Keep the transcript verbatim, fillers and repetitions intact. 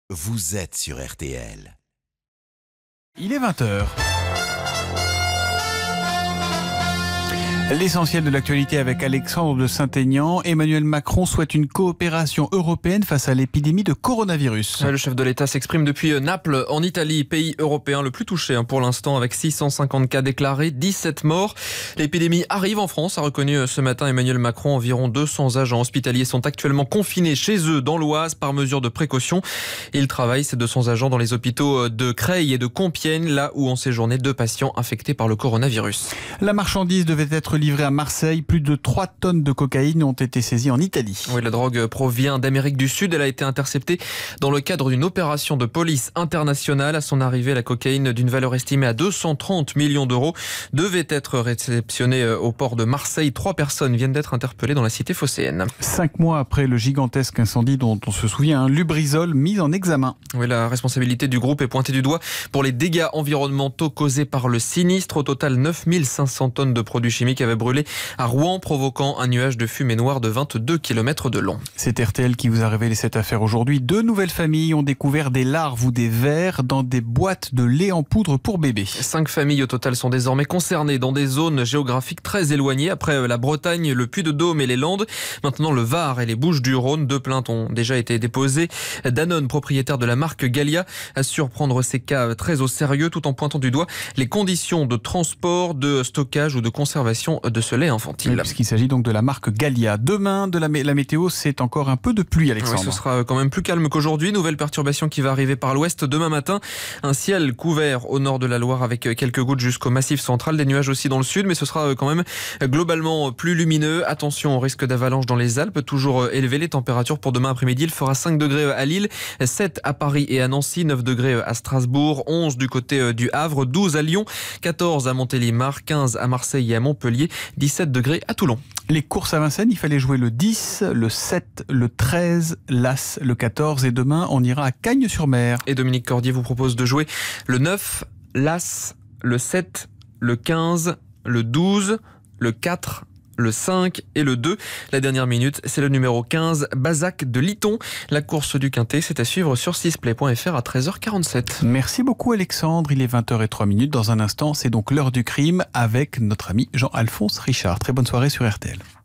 vous êtes sur R T L. Il est vingt heures. L'essentiel de l'actualité avec Alexandre de Saint-Aignan. Emmanuel Macron souhaite une coopération européenne face à l'épidémie de coronavirus. Le chef de l'État s'exprime depuis Naples, en Italie, pays européen le plus touché pour l'instant, avec six cent cinquante cas déclarés, dix-sept morts. L'épidémie arrive en France, a reconnu ce matin Emmanuel Macron. Environ deux cents agents hospitaliers sont actuellement confinés chez eux dans l'Oise par mesure de précaution. Ils travaillent, ces deux cents agents, dans les hôpitaux de Creil et de Compiègne, là où ont séjourné deux patients infectés par le coronavirus. La marchandise devait être livrée à Marseille. Plus de trois tonnes de cocaïne ont été saisies en Italie. Oui, la drogue provient d'Amérique du Sud. Elle a été interceptée dans le cadre d'une opération de police internationale. À son arrivée, la cocaïne d'une valeur estimée à deux cent trente millions d'euros devait être réceptionnée au port de Marseille. Trois personnes viennent d'être interpellées dans la cité phocéenne. Cinq mois après le gigantesque incendie dont on se souvient, un Lubrizol mis en examen. Oui, la responsabilité du groupe est pointée du doigt pour les dégâts environnementaux causés par le sinistre. Au total, neuf mille cinq cents tonnes de produits chimiques avaient brûlé à Rouen, provoquant un nuage de fumée noire de vingt-deux kilomètres de long. C'est R T L qui vous a révélé cette affaire aujourd'hui. Deux nouvelles familles ont découvert des larves ou des vers dans des boîtes de lait en poudre pour bébés. Cinq familles au total sont désormais concernées dans des zones géographiques très éloignées. Après la Bretagne, le Puy-de-Dôme et les Landes, maintenant le Var et les Bouches-du-Rhône. Deux plaintes ont déjà été déposées. Danone, propriétaire de la marque Gallia, assure prendre ces cas très au sérieux, tout en pointant du doigt les conditions de transport, de stockage ou de conservation de ce lait infantile. Puisqu'il s'agit donc de la marque Gallia. Demain, de la, mé- la météo, c'est encore un peu de pluie, Alexandre. Oui, ce sera quand même plus calme qu'aujourd'hui. Nouvelle perturbation qui va arriver par l'ouest demain matin. Un ciel couvert au nord de la Loire avec quelques gouttes jusqu'au massif central. Des nuages aussi dans le sud, mais ce sera quand même globalement plus lumineux. Attention au risque d'avalanche dans les Alpes, toujours élevé. Les températures pour demain après-midi, il fera cinq degrés à Lille, sept à Paris et à Nancy, neuf degrés à Strasbourg, onze du côté du Havre, douze à Lyon, quatorze à Montélimar, quinze à Marseille et à Montpellier, dix-sept degrés à Toulon. Les courses à Vincennes, il fallait jouer le dix, le sept, le treize, l'As, le quatorze et demain on ira à Cagnes-sur-Mer. Et Dominique Cordier vous propose de jouer le neuf, l'As, le sept, le quinze, le douze, le quatre, le cinq et le deux. La dernière minute, c'est le numéro quinze, Bazac de Liton. La course du Quintet, c'est à suivre sur sixplay point f r à treize heures quarante-sept. Merci beaucoup Alexandre, il est vingt heures zéro trois. Dans un instant, c'est donc l'heure du crime avec notre ami Jean-Alphonse Richard. Très bonne soirée sur R T L.